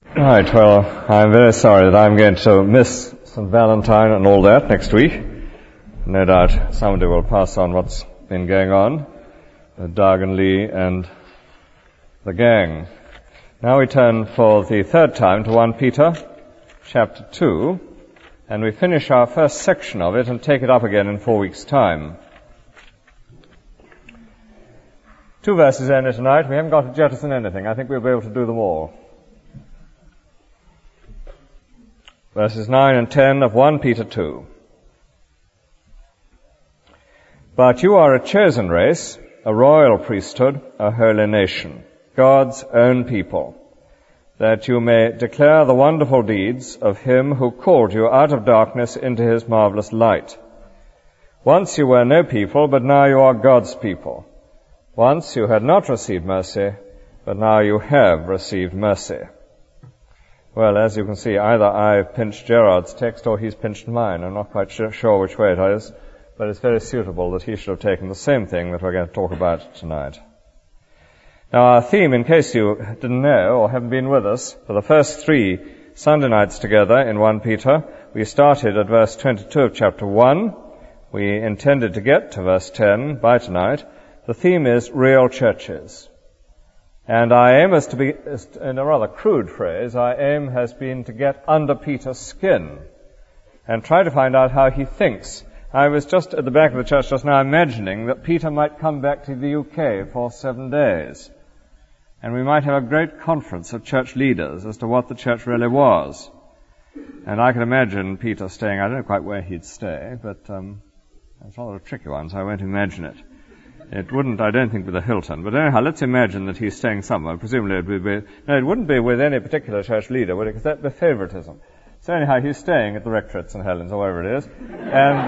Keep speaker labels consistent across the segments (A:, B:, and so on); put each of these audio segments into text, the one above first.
A: Right, well, I'm very sorry that I'm going to miss St. Valentine and all that next week. No doubt somebody will pass on what's been going on with Doug and Lee and the gang. Now we turn for the third time to 1 Peter chapter 2, and we finish our first section of it and take it up again in 4 weeks' time. 2 verses only tonight. We haven't got to jettison anything. I think we'll be able to do them all. Verses 9 and 10 of 1 Peter 2. But you are a chosen race, a royal priesthood, a holy nation, God's own people, that you may declare the wonderful deeds of him who called you out of darkness into his marvelous light. Once you were no people, but now you are God's people. Once you had not received mercy, but now you have received mercy. Well, as you can see, either I've pinched Gerard's text or he's pinched mine. I'm not quite sure which way it is, but it's very suitable that he should have taken the same thing that we're going to talk about tonight. Now, our theme, in case you didn't know or haven't been with us, for the first 3 Sunday nights together in 1 Peter, we started at verse 22 of chapter 1. We intended to get to verse 10 by tonight. The theme is real churches. And our aim is to be, in a rather crude phrase, our aim has been to get under Peter's skin and try to find out how he thinks. I was just at the back of the church just now imagining that Peter might come back to the UK for 7 days, and we might have a great conference of church leaders as to what the church really was. And I can imagine Peter staying, I don't know quite where he'd stay, but it's rather a tricky one, so I won't imagine it. It wouldn't, I don't think, be the Hilton. But anyhow, let's imagine that he's staying somewhere. Presumably it would be, no, it wouldn't be with any particular church leader, would it? Because that'd be favoritism. So anyhow, he's staying at the Rectory at St. Helens, or wherever it is. And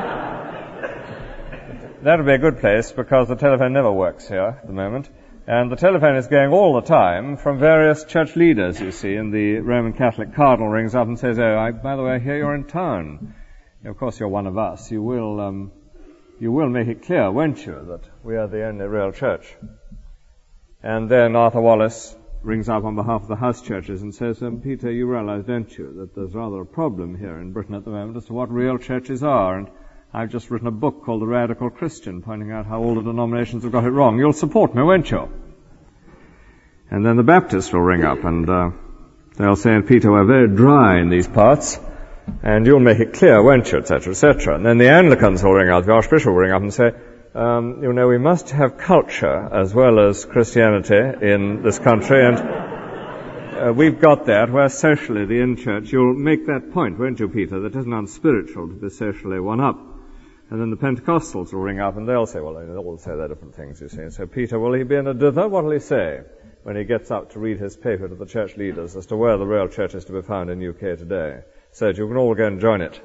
A: that would be a good place, because the telephone never works here at the moment. And the telephone is going all the time from various church leaders, you see. And the Roman Catholic cardinal rings up and says, oh, by the way, I hear you're in town. Of course, you're one of us. You will make it clear, won't you, that we are the only real church. And then Arthur Wallace rings up on behalf of the house churches and says, Peter, you realize, don't you, that there's rather a problem here in Britain at the moment as to what real churches are. And I've just written a book called The Radical Christian, pointing out how all the denominations have got it wrong. You'll support me, won't you? And then the Baptists will ring up and they'll say, Peter, we're very dry in these parts, and you'll make it clear, won't you, etc., etc. And then the Anglicans will ring up, the Archbishop will ring up and say, we must have culture as well as Christianity in this country, and we've got that, where socially the in-church, you'll make that point, won't you, Peter, that it isn't unspiritual to be socially one-up. And then the Pentecostals will ring up and they'll say, well, they'll all say their different things, you see. And so Peter, will he be in a dither? What will he say when he gets up to read his paper to the church leaders as to where the real church is to be found in UK today? So that you can all go and join it.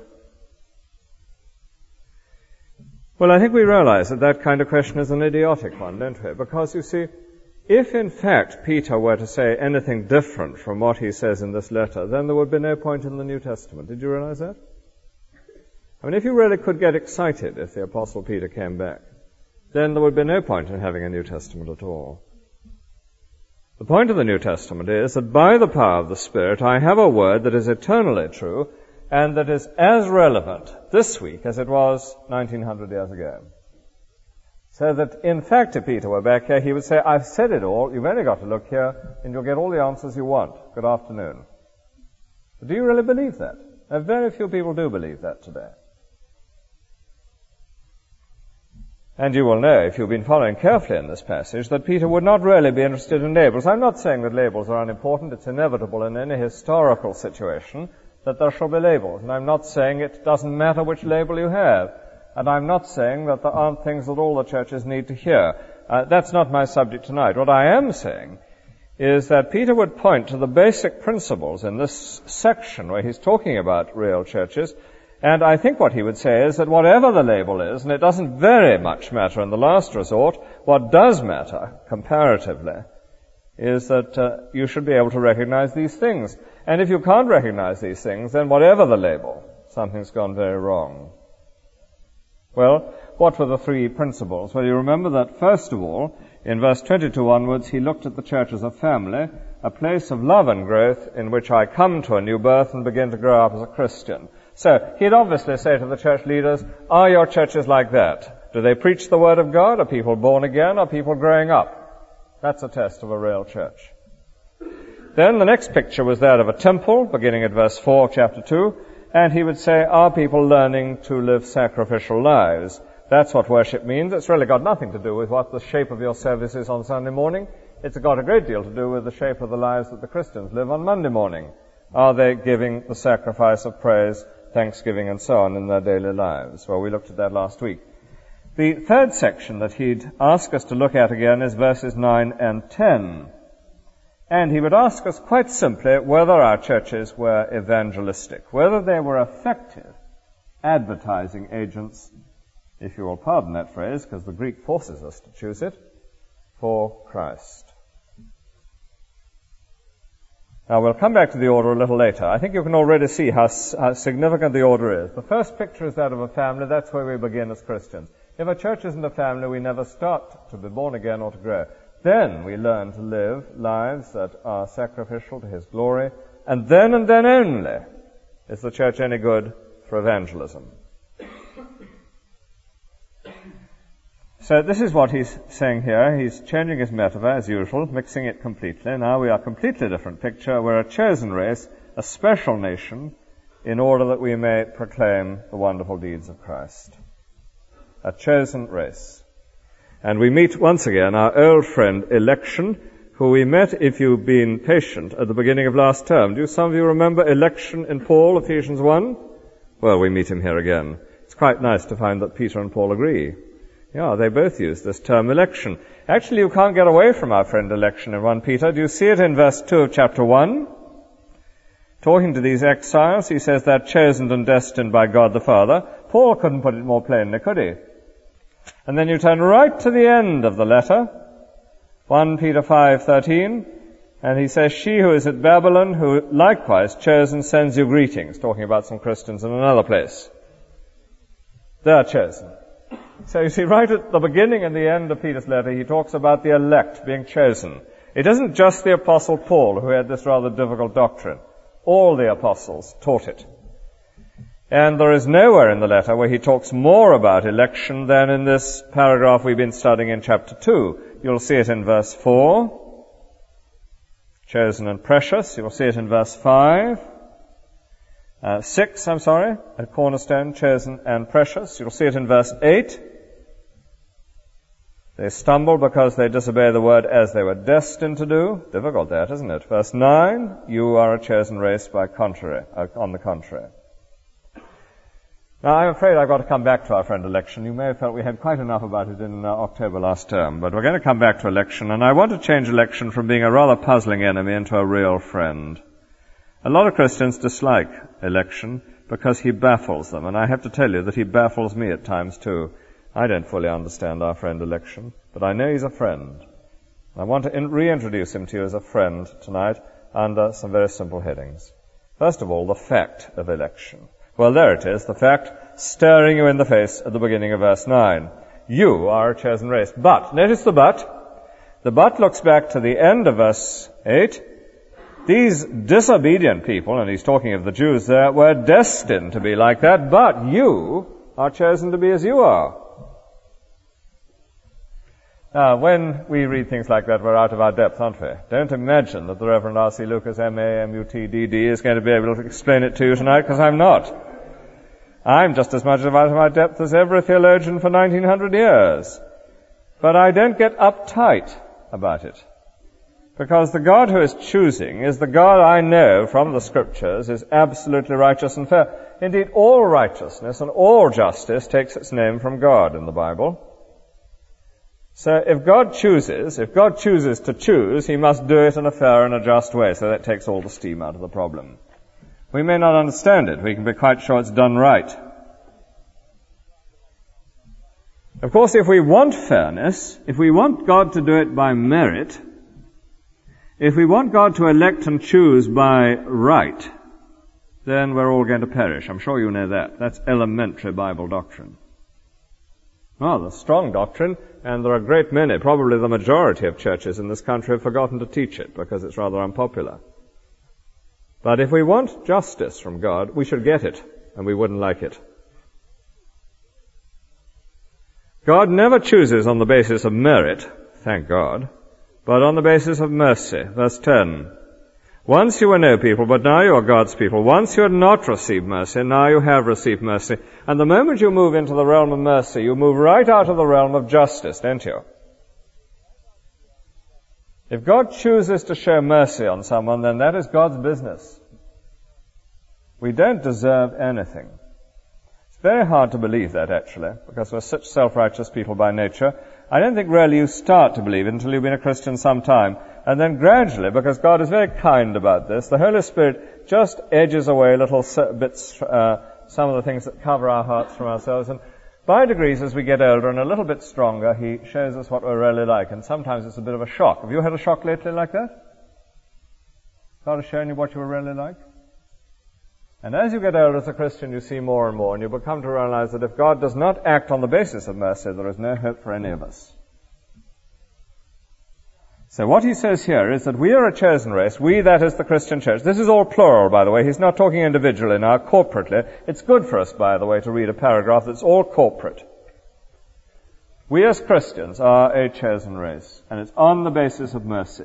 A: Well, I think we realize that that kind of question is an idiotic one, don't we? Because, you see, if in fact Peter were to say anything different from what he says in this letter, then there would be no point in the New Testament. Did you realize that? I mean, if you really could get excited if the Apostle Peter came back, then there would be no point in having a New Testament at all. The point of the New Testament is that by the power of the Spirit, I have a word that is eternally true and that is as relevant this week as it was 1900 years ago. So that, in fact, if Peter were back here, he would say, I've said it all, you've only got to look here, and you'll get all the answers you want. Good afternoon. But do you really believe that? Now, very few people do believe that today. And you will know, if you've been following carefully in this passage, that Peter would not really be interested in labels. I'm not saying that labels are unimportant. It's inevitable in any historical situation that there shall be labels. And I'm not saying it doesn't matter which label you have. And I'm not saying that there aren't things that all the churches need to hear. That's not my subject tonight. What I am saying is that Peter would point to the basic principles in this section where he's talking about real churches. And I think what he would say is that whatever the label is, and it doesn't very much matter in the last resort, what does matter, comparatively, is that you should be able to recognize these things. And if you can't recognize these things, then whatever the label, something's gone very wrong. Well, what were the 3 principles? Well, you remember that, first of all, In verse 22 onwards, he looked at the church as a family, a place of love and growth in which I come to a new birth and begin to grow up as a Christian. So he'd obviously say to the church leaders, are your churches like that? Do they preach the Word of God? Are people born again? Are people growing up? That's a test of a real church. Then the next picture was that of a temple, beginning at verse 4 of chapter 2, and he would say, are people learning to live sacrificial lives? That's what worship means. It's really got nothing to do with what the shape of your service is on Sunday morning. It's got a great deal to do with the shape of the lives that the Christians live on Monday morning. Are they giving the sacrifice of praise, thanksgiving, and so on in their daily lives? Well, we looked at that last week. The third section that he'd ask us to look at again is verses 9 and 10. And he would ask us quite simply whether our churches were evangelistic, whether they were effective advertising agents, if you will pardon that phrase, because the Greek forces us to choose it, for Christ. Now, we'll come back to the order a little later. I think you can already see how significant the order is. The first picture is that of a family. That's where we begin as Christians. If a church isn't a family, we never start to be born again or to grow. Then we learn to live lives that are sacrificial to His glory, and then only is the church any good for evangelism. So this is what he's saying here. He's changing his metaphor as usual, mixing it completely. Now we are a completely different picture. We're a chosen race, a special nation, in order that we may proclaim the wonderful deeds of Christ. A chosen race. And we meet once again our old friend Election, who we met, if you've been patient, at the beginning of last term. Do some of you remember Election in Paul, Ephesians 1? Well, we meet him here again. It's quite nice to find that Peter and Paul agree. Yeah, they both use this term election. Actually, you can't get away from our friend Election in 1 Peter. Do you see it in verse 2 of chapter 1? Talking to these exiles, he says they're chosen and destined by God the Father. Paul couldn't put it more plainly, could he? And then you turn right to the end of the letter, 1 Peter 5:13, and he says, she who is at Babylon, who likewise chosen, sends you greetings, talking about some Christians in another place. They're chosen. So you see, right at the beginning and the end of Peter's letter, he talks about the elect being chosen. It isn't just the Apostle Paul who had this rather difficult doctrine. All the apostles taught it. And there is nowhere in the letter where he talks more about election than in this paragraph we've been studying in chapter 2. You'll see it in verse 4, chosen and precious. You'll see it in verse 6, a cornerstone, chosen and precious. You'll see it in verse 8. They stumble because they disobey the word as they were destined to do. Difficult that, isn't it? Verse 9, you are a chosen race on the contrary. Now, I'm afraid I've got to come back to our friend Election. You may have felt we had quite enough about it in October last term, but we're going to come back to Election, and I want to change Election from being a rather puzzling enemy into a real friend. A lot of Christians dislike Election because he baffles them, and I have to tell you that he baffles me at times too. I don't fully understand our friend Election, but I know he's a friend. I want to reintroduce him to you as a friend tonight under some very simple headings. First of all, the fact of election. Well, there it is, the fact staring you in the face at the beginning of verse 9. You are a chosen race. But, notice the but. The but looks back to the end of verse 8. These disobedient people, and he's talking of the Jews there, were destined to be like that, but you are chosen to be as you are. Now, when we read things like that, we're out of our depth, aren't we? Don't imagine that the Reverend R.C. Lucas, M.A., M.U.T.D.D. is going to be able to explain it to you tonight, because I'm not. I'm just as much out of my depth as every theologian for 1900 years. But I don't get uptight about it. Because the God who is choosing is the God I know from the Scriptures is absolutely righteous and fair. Indeed, all righteousness and all justice takes its name from God in the Bible. So if God chooses to choose, He must do it in a fair and a just way, so that takes all the steam out of the problem. We may not understand it. We can be quite sure it's done right. Of course, if we want fairness, if we want God to do it by merit, if we want God to elect and choose by right, then we're all going to perish. I'm sure you know that. That's elementary Bible doctrine. Well, the strong doctrine And there are a great many, probably the majority of churches in this country have forgotten to teach it because it's rather unpopular. But if we want justice from God, we should get it, and we wouldn't like it. God never chooses on the basis of merit, thank God, but on the basis of mercy. Verse 10. Once you were no people, but now you are God's people. Once you had not received mercy, now you have received mercy. And the moment you move into the realm of mercy, you move right out of the realm of justice, don't you? If God chooses to show mercy on someone, then that is God's business. We don't deserve anything. It's very hard to believe that, actually, because we're such self-righteous people by nature. I don't think really you start to believe it until you've been a Christian some time. And then gradually, because God is very kind about this, the Holy Spirit just edges away little bits, some of the things that cover our hearts from ourselves. And by degrees, as we get older and a little bit stronger, He shows us what we're really like. And sometimes it's a bit of a shock. Have you had a shock lately like that? God has shown you what you were really like? And as you get older as a Christian, you see more and more, and you become to realize that if God does not act on the basis of mercy, there is no hope for any of us. So what he says here is that we are a chosen race, we, that is the Christian church. This is all plural, by the way. He's not talking individually now, corporately. It's good for us, by the way, to read a paragraph that's all corporate. We as Christians are a chosen race, and it's on the basis of mercy.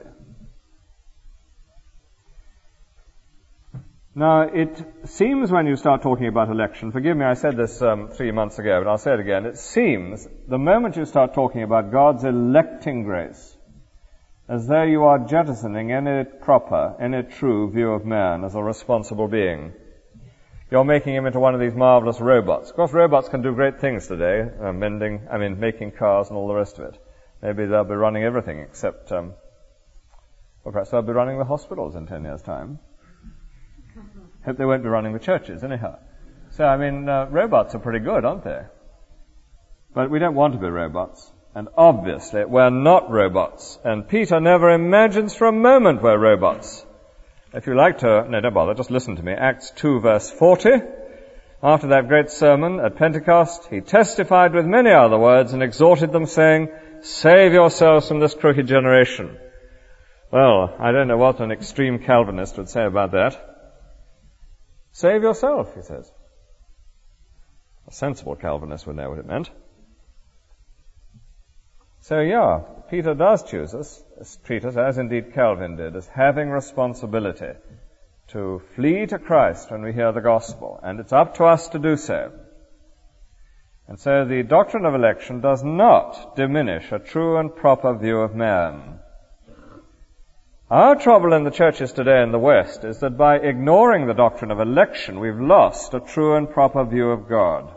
A: Now, it seems when you start talking about election, forgive me, I said this 3 months ago, but I'll say it again, it seems the moment you start talking about God's electing grace, as though you are jettisoning any proper, any true view of man as a responsible being. You're making him into one of these marvelous robots. Of course, robots can do great things today, making cars and all the rest of it. Maybe they'll be running everything except, well, perhaps they'll be running the hospitals in 10 years' time. Hope they won't be running the churches, anyhow. So, robots are pretty good, aren't they? But we don't want to be robots. And obviously, we're not robots. And Peter never imagines for a moment we're robots. If you like to, no, don't bother, just listen to me. Acts 2, verse 40. After that great sermon at Pentecost, he testified with many other words and exhorted them, saying, "Save yourselves from this crooked generation." Well, I don't know what an extreme Calvinist would say about that. Save yourself, he says. A sensible Calvinist would know what it meant. So, yeah, Peter does treat us, as indeed Calvin did, as having responsibility to flee to Christ when we hear the gospel, and it's up to us to do so. And so the doctrine of election does not diminish a true and proper view of man. Our trouble in the churches today in the West is that by ignoring the doctrine of election, we've lost a true and proper view of God.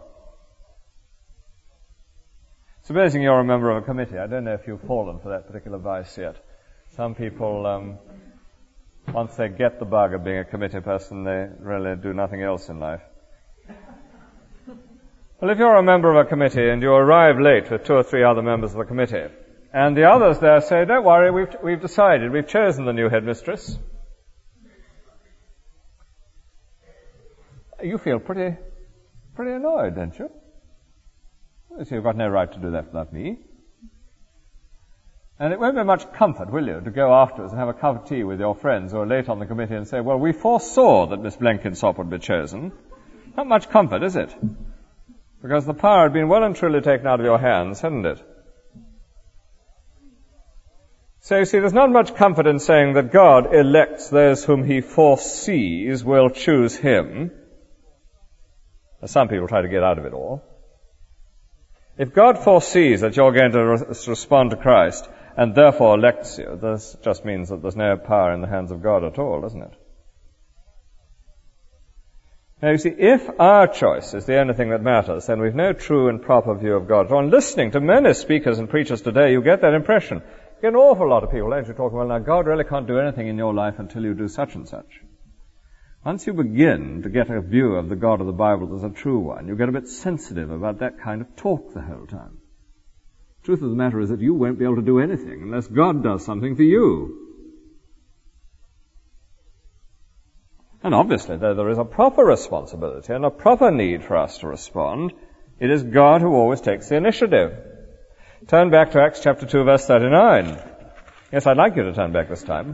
A: Supposing you're a member of a committee, I don't know if you've fallen for that particular vice yet. Some people, once they get the bug of being a committee person, they really do nothing else in life. Well, if you're a member of a committee and you arrive late with 2 or 3 other members of the committee, and the others there say, "Don't worry, we've decided, we've chosen the new headmistress," you feel pretty annoyed, don't you? So you've got no right to do that without me. And it won't be much comfort, will you, to go afterwards and have a cup of tea with your friends who are late on the committee and say, "Well, we foresaw that Miss Blenkinsop would be chosen." Not much comfort, is it? Because the power had been well and truly taken out of your hands, hadn't it? So you see, there's not much comfort in saying that God elects those whom he foresees will choose him. As some people try to get out of it all. If God foresees that you're going to respond to Christ and therefore elects you, this just means that there's no power in the hands of God at all, doesn't it? Now you see, if our choice is the only thing that matters, then we've no true and proper view of God. On listening to many speakers and preachers today, you get that impression. You get an awful lot of people, don't you, talking, "Well, now God really can't do anything in your life until you do such and such." Once you begin to get a view of the God of the Bible as a true one, you get a bit sensitive about that kind of talk the whole time. The truth of the matter is that you won't be able to do anything unless God does something for you. And obviously, though there is a proper responsibility and a proper need for us to respond, it is God who always takes the initiative. Turn back to Acts chapter 2, verse 39. Yes, I'd like you to turn back this time.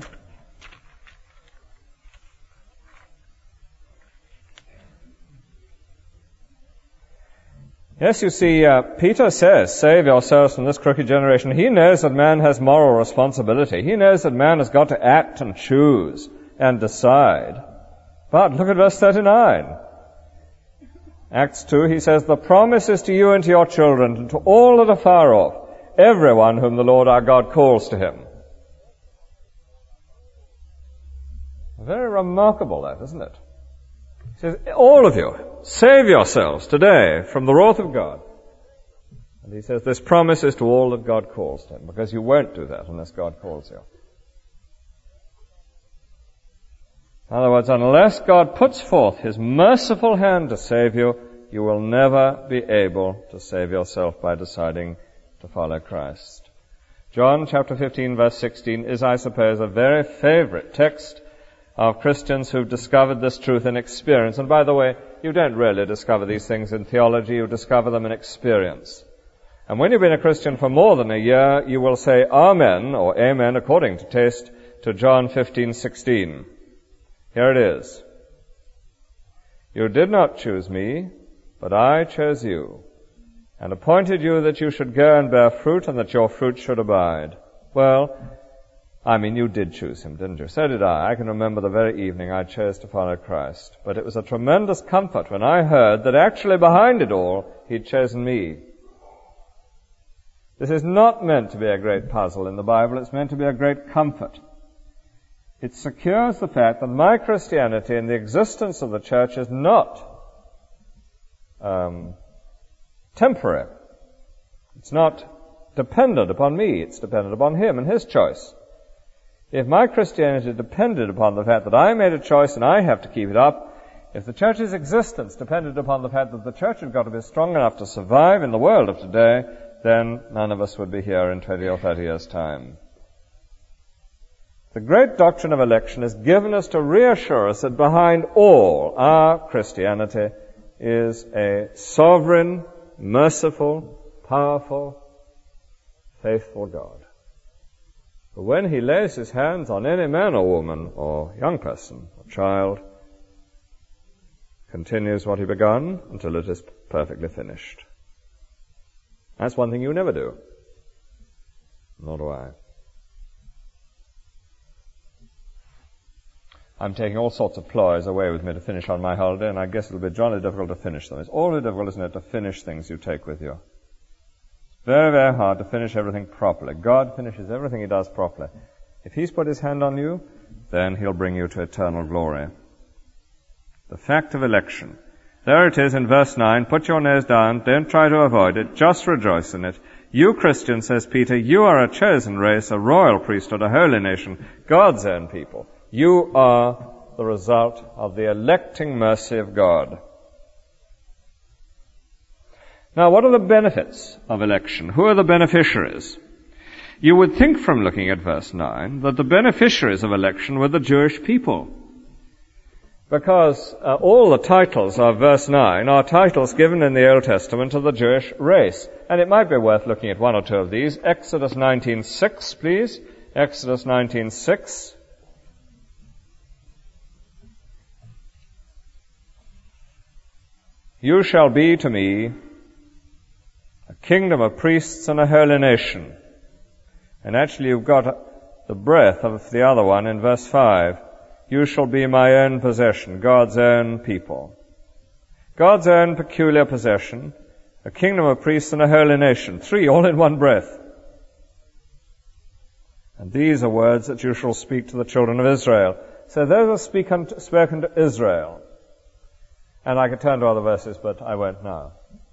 A: Yes, you see, Peter says, save yourselves from this crooked generation. He knows that man has moral responsibility. He knows that man has got to act and choose and decide. But look at verse 39. Acts 2, he says, the promise is to you and to your children and to all that are far off, everyone whom the Lord our God calls to him. Very remarkable that, isn't it? He says, all of you, save yourselves today from the wrath of God. And he says, this promise is to all that God calls to him, because you won't do that unless God calls you. In other words, unless God puts forth his merciful hand to save you, you will never be able to save yourself by deciding to follow Christ. John chapter 15, verse 16 is, I suppose, a very favorite text of Christians who've discovered this truth in experience. And by the way, you don't really discover these things in theology, you discover them in experience. And when you've been a Christian for more than a year, you will say Amen, or Amen, according to taste, to John 15:16. Here it is. You did not choose me, but I chose you, and appointed you that you should go and bear fruit, and that your fruit should abide. Well, you did choose him, didn't you? So did I. I can remember the very evening I chose to follow Christ. But it was a tremendous comfort when I heard that actually behind it all, he'd chosen me. This is not meant to be a great puzzle in the Bible. It's meant to be a great comfort. It secures the fact that my Christianity and the existence of the church is not temporary. It's not dependent upon me. It's dependent upon him and his choice. If my Christianity depended upon the fact that I made a choice and I have to keep it up, if the church's existence depended upon the fact that the church had got to be strong enough to survive in the world of today, then none of us would be here in 20 or 30 years' time. The great doctrine of election is given us to reassure us that behind all our Christianity is a sovereign, merciful, powerful, faithful God. But when he lays his hands on any man or woman or young person or child, continues what he begun until it is perfectly finished. That's one thing you never do. Nor do I. I'm taking all sorts of ploys away with me to finish on my holiday, and I guess it'll be jolly difficult to finish them. It's awfully difficult, isn't it, to finish things you take with you. Very, very hard to finish everything properly. God finishes everything he does properly. If he's put his hand on you, then he'll bring you to eternal glory. The fact of election. There it is in verse 9. Put your nose down. Don't try to avoid it. Just rejoice in it. You Christians, says Peter, you are a chosen race, a royal priesthood, a holy nation, God's own people. You are the result of the electing mercy of God. Now, what are the benefits of election? Who are the beneficiaries? You would think from looking at verse 9 that the beneficiaries of election were the Jewish people. Because all the titles of verse 9 are titles given in the Old Testament to the Jewish race. And it might be worth looking at one or two of these. Exodus 19:6, please. Exodus 19:6. You shall be to me a kingdom of priests and a holy nation. And actually you've got the breadth of the other one in verse 5. You shall be my own possession, God's own people. God's own peculiar possession, a kingdom of priests and a holy nation. 3, all in one breath. And these are words that you shall speak to the children of Israel. So those are spoken to Israel. And I could turn to other verses, but I won't now.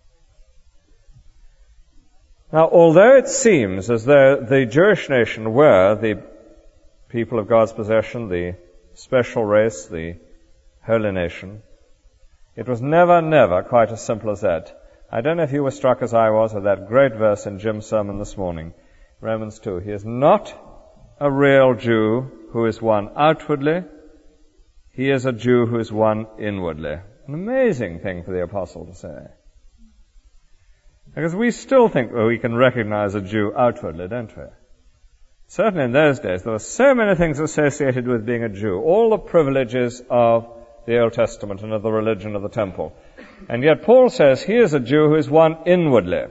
A: Now, although it seems as though the Jewish nation were the people of God's possession, the special race, the holy nation, it was never quite as simple as that. I don't know if you were struck as I was with that great verse in Jim's sermon this morning, Romans 2. He is not a real Jew who is one outwardly. He is a Jew who is one inwardly. An amazing thing for the apostle to say. Because we still think that we can recognize a Jew outwardly, don't we? Certainly in those days, there were so many things associated with being a Jew, all the privileges of the Old Testament and of the religion of the temple. And yet Paul says he is a Jew who is one inwardly.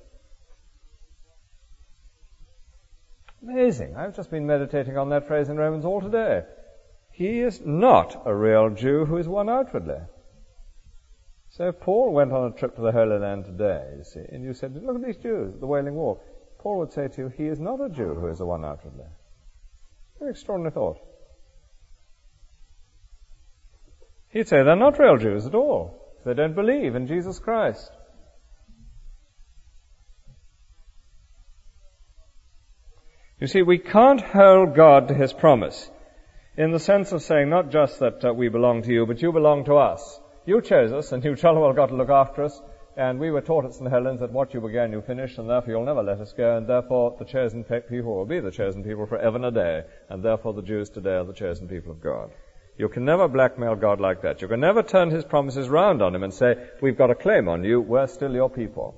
A: Amazing. I've just been meditating on that phrase in Romans all today. He is not a real Jew who is one outwardly. So if Paul went on a trip to the Holy Land today, you see, and you said, look at these Jews at the Wailing Wall, Paul would say to you, he is not a Jew who is the one outwardly. Very extraordinary thought. He'd say they're not real Jews at all. They don't believe in Jesus Christ. You see, we can't hold God to his promise in the sense of saying not just that we belong to you, but you belong to us. You chose us, and you jolly well got to look after us, and we were taught at St. Helens that what you began you finish, and therefore you'll never let us go, and therefore the chosen people will be the chosen people forever and a day, and therefore the Jews today are the chosen people of God. You can never blackmail God like that. You can never turn his promises round on him and say, we've got a claim on you, we're still your people.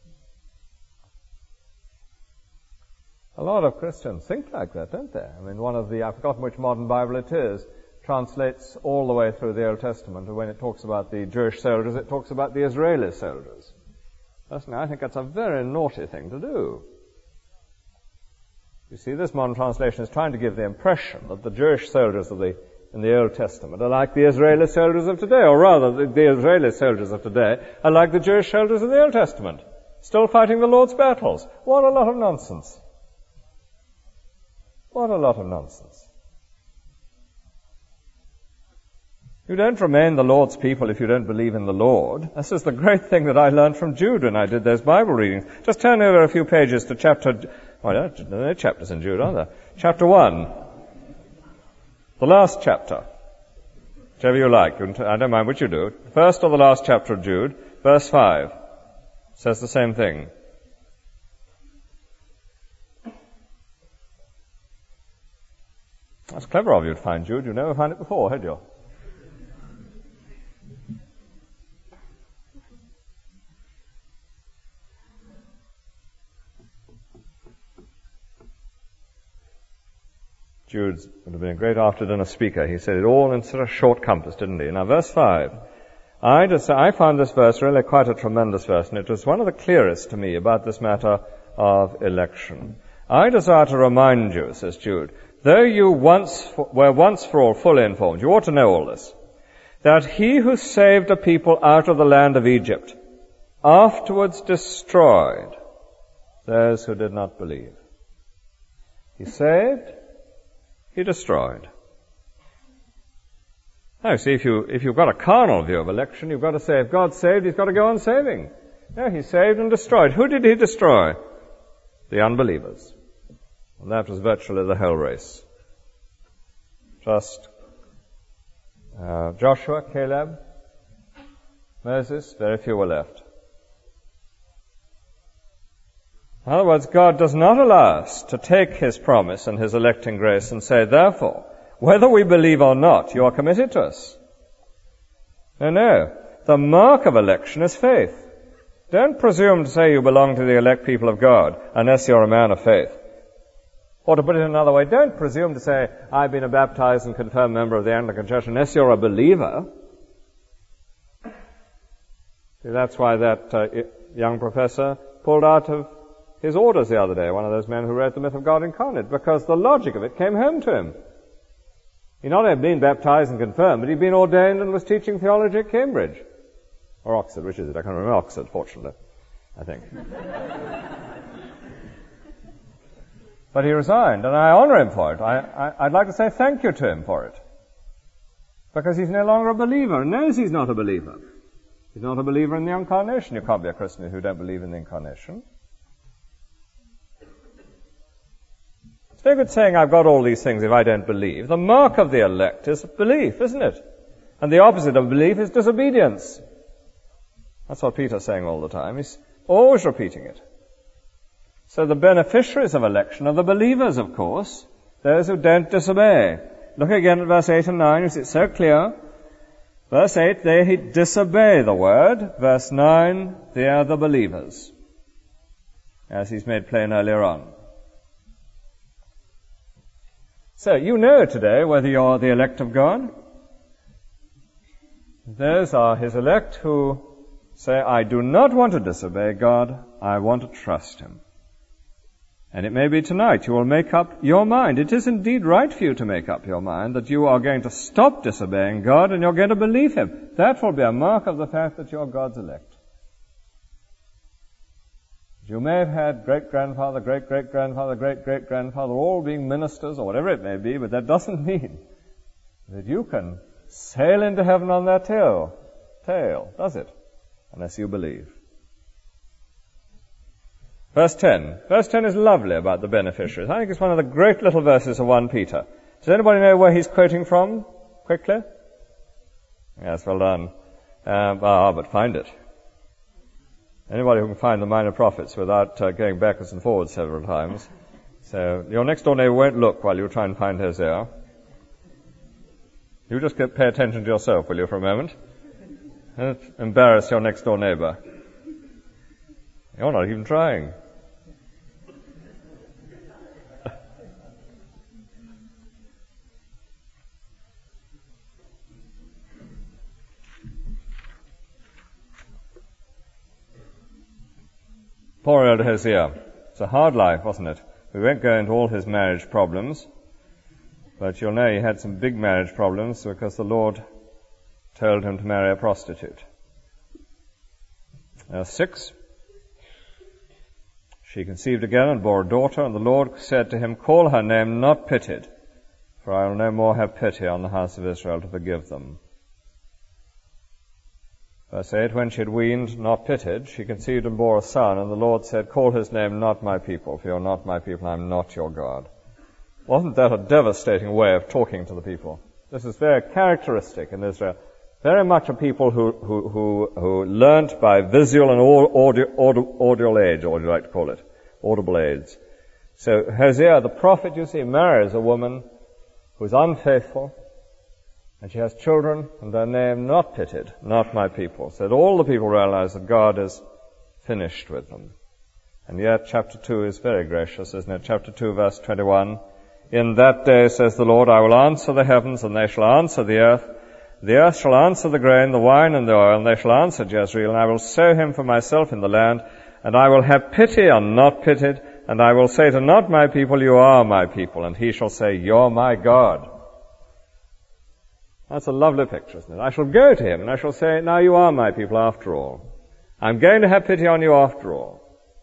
A: A lot of Christians think like that, don't they? I mean, I've forgotten which modern Bible it is, translates all the way through the Old Testament, and when it talks about the Jewish soldiers, it talks about the Israeli soldiers. Personally, I think that's a very naughty thing to do. You see, this modern translation is trying to give the impression that the Jewish soldiers in the Old Testament are like the Israeli soldiers of today, or rather, the Israeli soldiers of today are like the Jewish soldiers of the Old Testament, still fighting the Lord's battles. What a lot of nonsense. What a lot of nonsense. You don't remain the Lord's people if you don't believe in the Lord. This is the great thing that I learned from Jude when I did those Bible readings. Just turn over a few pages to there are no chapters in Jude, are there? Chapter 1. The last chapter. Whichever you like. I don't mind which you do. First or the last chapter of Jude, verse 5. Says the same thing. That's clever of you to find Jude. You've never found it before, had you? Jude would have been a great after-dinner speaker. He said it all in such a short compass, didn't he? Now, verse 5. I found this verse really quite a tremendous verse, and it was one of the clearest to me about this matter of election. I desire to remind you, says Jude, though you were once for all fully informed, you ought to know all this, that he who saved a people out of the land of Egypt afterwards destroyed those who did not believe. He saved, he destroyed. Now, see, if you've got a carnal view of election, you've got to say, if God saved, he's got to go on saving. No, he saved and destroyed. Who did he destroy? The unbelievers. And that was virtually the whole race. Just Joshua, Caleb, Moses, very few were left. In other words, God does not allow us to take his promise and his electing grace and say, therefore, whether we believe or not, you are committed to us. No. The mark of election is faith. Don't presume to say you belong to the elect people of God unless you're a man of faith. Or to put it another way, don't presume to say, I've been a baptized and confirmed member of the Anglican Church unless you're a believer. See, that's why that young professor pulled out of his orders the other day, one of those men who wrote The Myth of God Incarnate, because the logic of it came home to him. He'd not only been baptized and confirmed, but he'd been ordained and was teaching theology at Cambridge. Or Oxford, which is it? I can't remember. Oxford, fortunately, I think. But he resigned, and I honor him for it. I'd like to say thank you to him for it. Because he's no longer a believer, and knows he's not a believer. He's not a believer in the Incarnation. You can't be a Christian if you don't believe in the Incarnation. It's no good saying I've got all these things if I don't believe. The mark of the elect is belief, isn't it? And the opposite of belief is disobedience. That's what Peter's saying all the time. He's always repeating it. So the beneficiaries of election are the believers, of course, those who don't disobey. Look again at verse 8 and 9. You see it's so clear. Verse 8, they disobey the word. Verse 9, they are the believers. as he's made plain earlier on. So, you know today whether you're the elect of God. Those are his elect who say, I do not want to disobey God, I want to trust him. And it may be tonight you will make up your mind. It is indeed right for you to make up your mind that you are going to stop disobeying God and you're going to believe him. That will be a mark of the fact that you're God's elect. You may have had great-grandfather, great-great-grandfather, great-great-grandfather all being ministers or whatever it may be, but that doesn't mean that you can sail into heaven on their tail, does it? Unless you believe. Verse 10. Verse 10 is lovely about the beneficiaries. I think it's one of the great little verses of 1 Peter. Does anybody know where he's quoting from? Quickly? Yes, well done. But find it. Anybody who can find the Minor Prophets without going backwards and forwards several times. So your next door neighbor won't look while you try and find Hosea. You just pay attention to yourself, will you, for a moment? Don't embarrass your next door neighbor. You're not even trying. Poor old Hosea. It's a hard life, wasn't it? We won't go into all his marriage problems, but you'll know he had some big marriage problems because the Lord told him to marry a prostitute. 6. She conceived again and bore a daughter, and the Lord said to him, Call her name Not Pitied, for I will no more have pity on the house of Israel to forgive them. Verse 8, when she had weaned, not pitied, she conceived and bore a son, and the Lord said, Call his name Not My People, for you're not my people, I'm not your God. Wasn't that a devastating way of talking to the people? This is very characteristic in Israel. Very much a people who learnt by visual and audible aids, or what you like to call it, audible aids. So Hosea, the prophet, you see, marries a woman who's unfaithful, and she has children, and their name Not Pitied, not my people. So that all the people realize that God is finished with them. And yet chapter 2 is very gracious, isn't it? Chapter 2, verse 21. In that day, says the Lord, I will answer the heavens, and they shall answer the earth. The earth shall answer the grain, the wine, and the oil, and they shall answer Jezreel, and I will sow him for myself in the land, and I will have pity on Not Pitied, and I will say to Not My People, You are my people, and he shall say, You're my God. That's a lovely picture, isn't it? I shall go to him, and I shall say, Now you are my people after all. I'm going to have pity on you after all.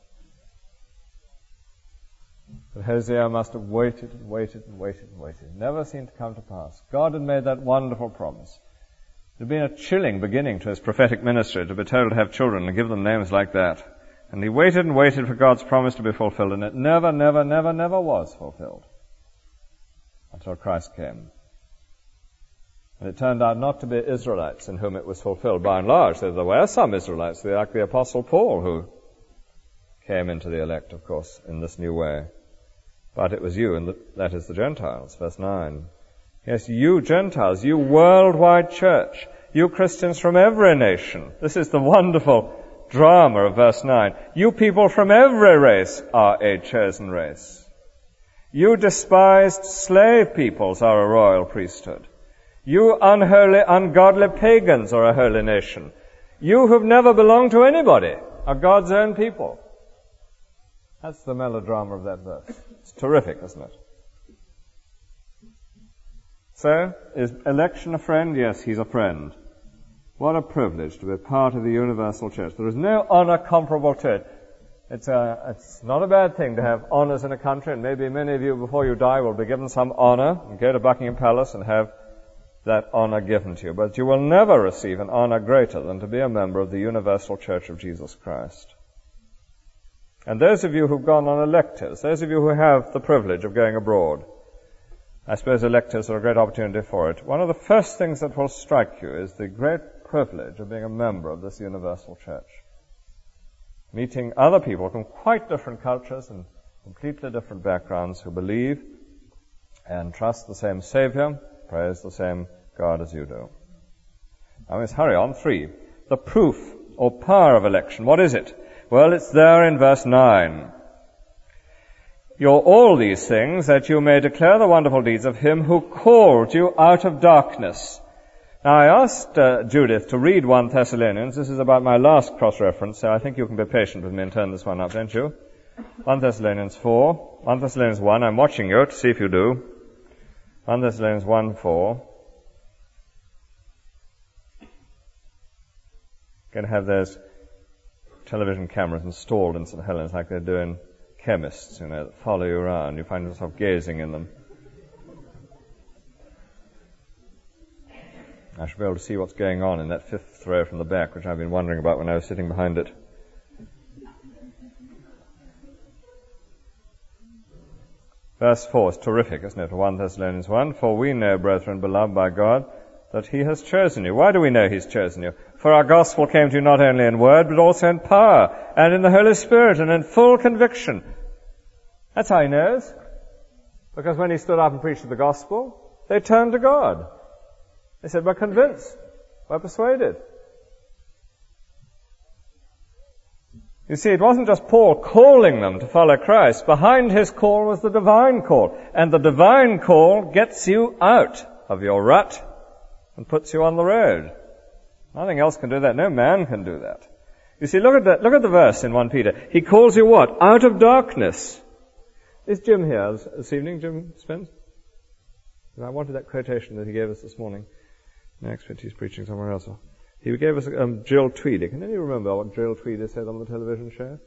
A: But Hosea must have waited and waited and waited and waited. It never seemed to come to pass. God had made that wonderful promise. It had been a chilling beginning to his prophetic ministry to be told to have children and give them names like that. And he waited and waited for God's promise to be fulfilled, and it never was fulfilled until Christ came. And it turned out not to be Israelites in whom it was fulfilled. By and large, there were some Israelites, like the Apostle Paul, who came into the elect, of course, in this new way. But it was you, and that is the Gentiles, verse 9. Yes, you Gentiles, you worldwide church, you Christians from every nation. This is the wonderful drama of verse 9. You people from every race are a chosen race. You despised slave peoples are a royal priesthood. You unholy, ungodly pagans are a holy nation. You who've never belonged to anybody are God's own people. That's the melodrama of that verse. It's terrific, isn't it? So, is election a friend? Yes, he's a friend. What a privilege to be part of the universal church. There is no honor comparable to it. It's not a bad thing to have honors in a country, and maybe many of you before you die will be given some honor and go to Buckingham Palace and have that honor given to you. But you will never receive an honor greater than to be a member of the universal church of Jesus Christ. And those of you who've gone on electives, those of you who have the privilege of going abroad, I suppose electives are a great opportunity for it. One of the first things that will strike you is the great privilege of being a member of this universal church. Meeting other people from quite different cultures and completely different backgrounds who believe and trust the same Savior, praise the same God as you do. Now let's hurry on. 3. The proof or power of election. What is it? Well, it's there in verse 9. you're all these things, that you may declare the wonderful deeds of him who called you out of darkness. Now, I asked Judith to read 1 Thessalonians. This is about my last cross-reference, so I think you can be patient with me and turn this one up, don't you? 1 Thessalonians 4, 1 Thessalonians 1, I'm watching you to see if you do. 1 Thessalonians 1:4. Going to have those television cameras installed in St. Helens like they do in chemists, that follow you around. You find yourself gazing in them. I should be able to see what's going on in that fifth row from the back, which I've been wondering about when I was sitting behind it. Verse 4 is terrific, isn't it? 1 Thessalonians 1, for we know, brethren, beloved by God, that he has chosen you. Why do we know he's chosen you? For our gospel came to you not only in word, but also in power, and in the Holy Spirit, and in full conviction. That's how he knows. Because when he stood up and preached the gospel, they turned to God. They said, we're convinced. We're persuaded. You see, it wasn't just Paul calling them to follow Christ. Behind his call was the divine call. And the divine call gets you out of your rut and puts you on the road. Nothing else can do that. No man can do that. You see, look at the verse in 1 Peter. He calls you what? Out of darkness. Is Jim here this evening, Jim Spence? I wanted that quotation that he gave us this morning. Next, he's preaching somewhere else. He gave us Jill Tweedy. Can any remember what Jill Tweedy said on the television show?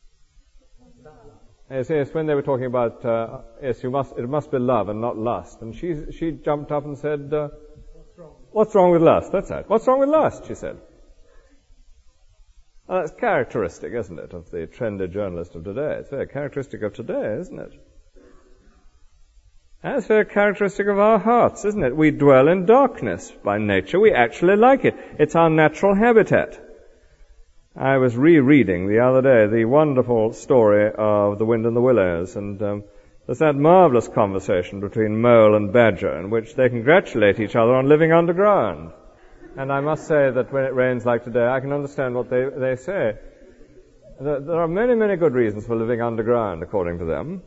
A: Yes, when they were talking about, it must be love and not lust. And she jumped up and said, what's wrong with lust? That's right. What's wrong with lust? She said. Well, that's characteristic, isn't it, of the trendy journalist of today. It's very characteristic of today, isn't it? And it's very characteristic of our hearts, isn't it? We dwell in darkness by nature. We actually like it. It's our natural habitat. I was rereading the other day the wonderful story of The Wind in the Willows, and there's that marvelous conversation between mole and badger in which they congratulate each other on living underground. And I must say that when it rains like today, I can understand what they say. There are many, many good reasons for living underground, according to them.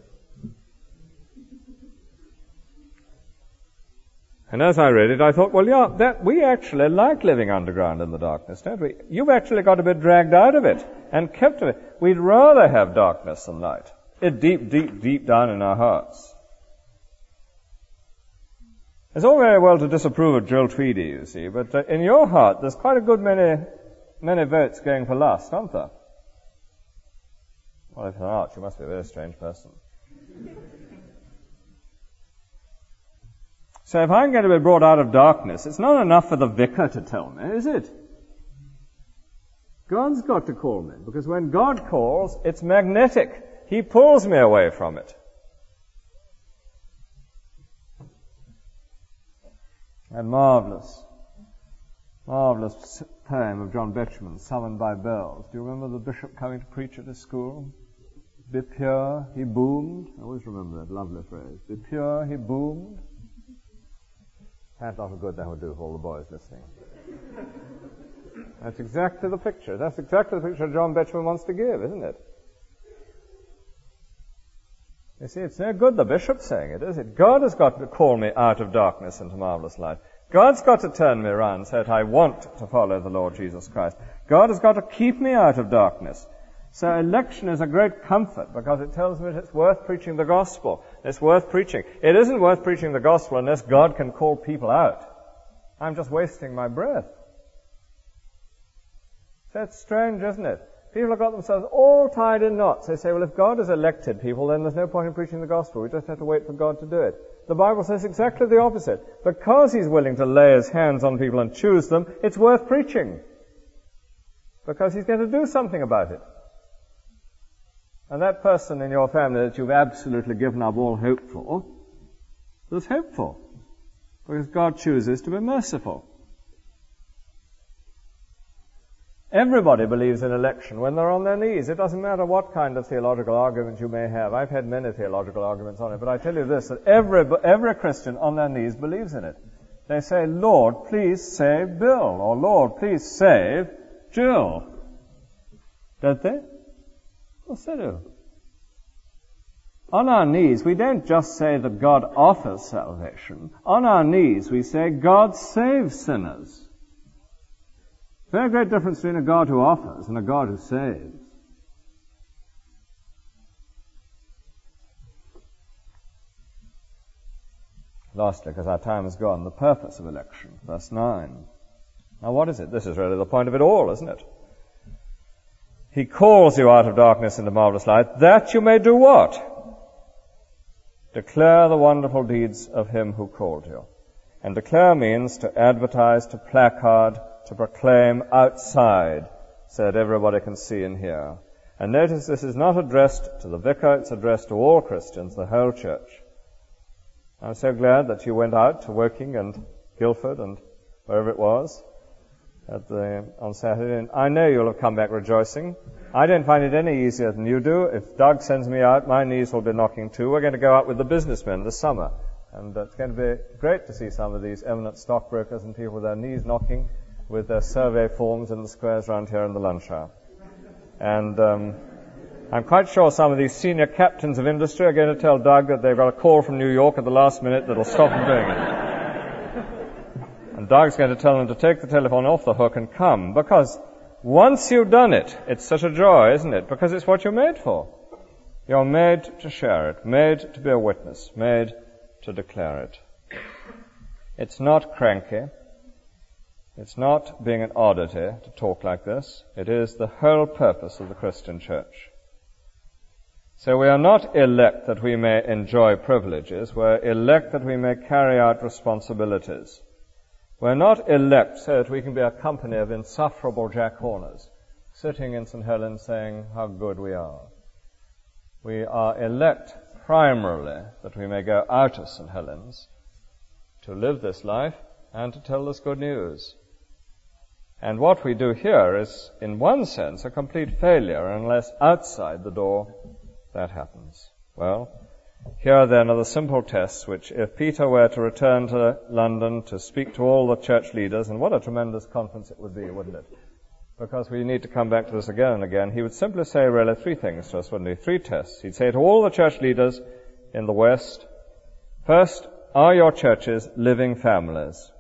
A: And as I read it, I thought, well, yeah, that we actually like living underground in the darkness, don't we? You've actually got to be dragged out of it and kept of it. We'd rather have darkness than light. It's deep, deep, deep down in our hearts. It's all very well to disapprove of Jill Tweedy, you see, but in your heart, there's quite a good many votes going for lust, aren't there? Well, if there aren't, you must be a very strange person. So if I'm going to be brought out of darkness, it's not enough for the vicar to tell me, is it? God's got to call me, because when God calls, it's magnetic. He pulls me away from it. A marvelous poem of John Betjeman, Summoned by Bells. Do you remember the bishop coming to preach at his school? Be pure, he boomed. I always remember that lovely phrase. Be pure, he boomed. That's not good that would do for all the boys listening. That's exactly the picture. That's exactly the picture John Betjeman wants to give, isn't it? You see, it's no good the bishop saying it, is it? God has got to call me out of darkness into marvelous light. God's got to turn me around so that I want to follow the Lord Jesus Christ. God has got to keep me out of darkness. So election is a great comfort because it tells me that it's worth preaching the gospel. It's worth preaching. It isn't worth preaching the gospel unless God can call people out. I'm just wasting my breath. That's strange, isn't it? People have got themselves all tied in knots. They say, well, if God has elected people, then there's no point in preaching the gospel. We just have to wait for God to do it. The Bible says exactly the opposite. Because He's willing to lay His hands on people and choose them, it's worth preaching. Because He's going to do something about it. And that person in your family that you've absolutely given up all hope for, there's hope for. Because God chooses to be merciful. Everybody believes in election when they're on their knees. It doesn't matter what kind of theological argument you may have. I've had many theological arguments on it, but I tell you this, that every Christian on their knees believes in it. They say, Lord, please save Bill, or Lord, please save Jill. Don't they? Of course they do. On our knees, we don't just say that God offers salvation. On our knees, we say God saves sinners. Very great difference between a God who offers and a God who saves. Lastly, because our time is gone, the purpose of election, verse 9. Now what is it? This is really the point of it all, isn't it? He calls you out of darkness into marvelous light, that you may do what? Declare the wonderful deeds of him who called you. And declare means to advertise, to placard, to proclaim outside, so that everybody can see and hear. And notice this is not addressed to the vicar, it's addressed to all Christians, the whole church. I'm so glad that you went out to Woking and Guildford and wherever it was on Saturday. And I know you'll have come back rejoicing. I don't find it any easier than you do. If Doug sends me out, my knees will be knocking too. We're going to go out with the businessmen this summer. And it's going to be great to see some of these eminent stockbrokers and people with their knees knocking with their survey forms in the squares around here in the lunch hour. And I'm quite sure some of these senior captains of industry are going to tell Doug that they've got a call from New York at the last minute that'll stop them doing it. And Doug's going to tell them to take the telephone off the hook and come, because once you've done it, it's such a joy, isn't it? Because it's what you're made for. You're made to share it, made to be a witness, made to declare it. It's not cranky. It's not being an oddity to talk like this. It is the whole purpose of the Christian church. So we are not elect that we may enjoy privileges. We're elect that we may carry out responsibilities. We're not elect so that we can be a company of insufferable Jack Horners sitting in St. Helens saying how good we are. We are elect primarily that we may go out of St. Helens to live this life and to tell this good news. And what we do here is, in one sense, a complete failure unless outside the door that happens. Well, here then are the simple tests which, if Peter were to return to London to speak to all the church leaders, and what a tremendous conference it would be, wouldn't it? Because we need to come back to this again and again. He would simply say really three things to us, wouldn't he? Three tests. He'd say to all the church leaders in the West, first, are your churches living families?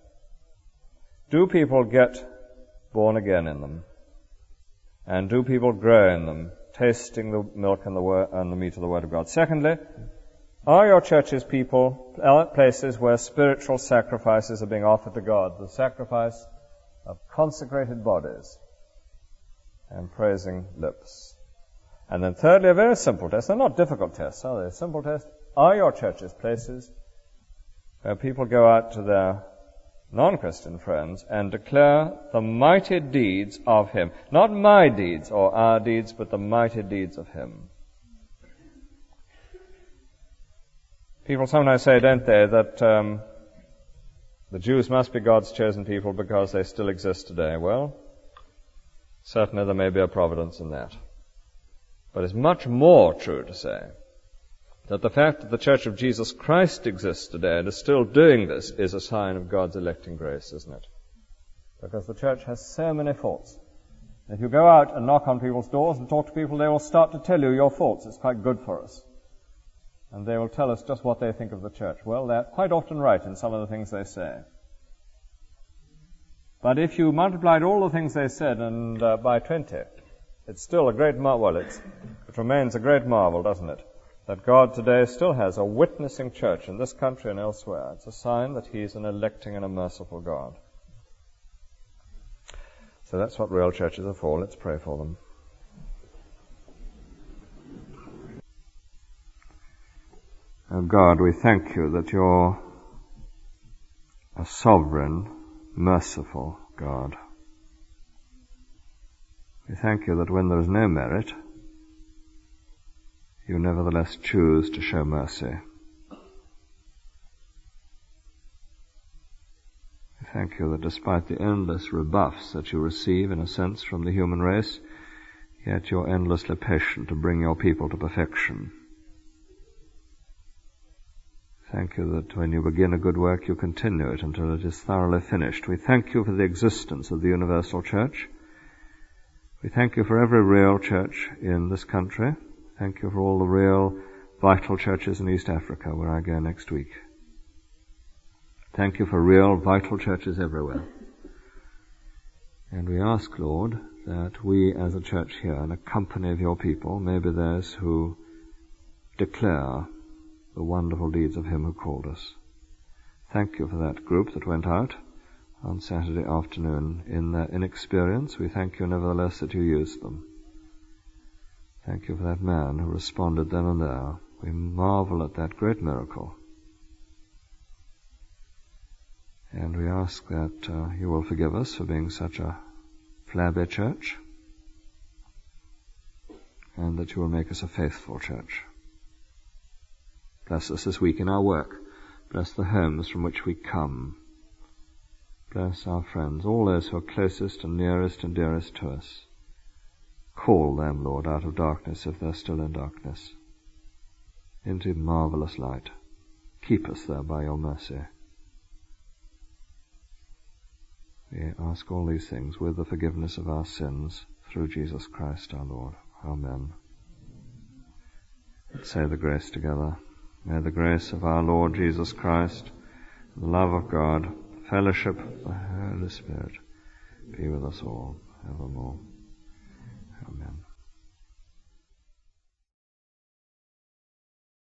A: Do people get born again in them? And do people grow in them, tasting the milk and the meat of the Word of God? Secondly, are your churches places where spiritual sacrifices are being offered to God, the sacrifice of consecrated bodies and praising lips? And then thirdly, a very simple test. They're not difficult tests, are they? A simple test. Are your churches places where people go out to their non-Christian friends and declare the mighty deeds of Him? Not my deeds or our deeds, but the mighty deeds of Him. People sometimes say, don't they, that the Jews must be God's chosen people because they still exist today. Well, certainly there may be a providence in that. But it's much more true to say that the fact that the Church of Jesus Christ exists today and is still doing this is a sign of God's electing grace, isn't it? Because the church has so many faults. If you go out and knock on people's doors and talk to people, they will start to tell you your faults. It's quite good for us. And they will tell us just what they think of the church. Well, they're quite often right in some of the things they say. But if you multiplied all the things they said and by 20, it's still a great marvel. Well, it remains a great marvel, doesn't it? That God today still has a witnessing church in this country and elsewhere. It's a sign that He's an electing and a merciful God. So that's what real churches are for. Let's pray for them. Oh God, we thank You that You're a sovereign, merciful God. We thank You that when there is no merit, You nevertheless choose to show mercy. We thank You that despite the endless rebuffs that You receive, in a sense, from the human race, yet You're endlessly patient to bring Your people to perfection. Thank You that when You begin a good work, You continue it until it is thoroughly finished. We thank You for the existence of the universal church. We thank You for every real church in this country. Thank You for all the real vital churches in East Africa, where I go next week. Thank you for real, vital churches everywhere. And we ask, Lord, that we as a church here, in a company of your people, may be those who declare the wonderful deeds of him who called us. Thank you for that group that went out on Saturday afternoon in their inexperience. We thank you nevertheless that you used them. Thank you for that man who responded then and there. We marvel at that great miracle. And we ask that you will forgive us for being such a flabby church, and that you will make us a faithful church. Bless us this week in our work. Bless the homes from which we come. Bless our friends, all those who are closest and nearest and dearest to us. Call them, Lord, out of darkness if they're still in darkness, into marvelous light. Keep us there by your mercy. We ask all these things with the forgiveness of our sins through Jesus Christ our Lord. Amen. Let's say the grace together. May the grace of our Lord Jesus Christ, the love of God, fellowship of the Holy Spirit be with us all evermore. Amen.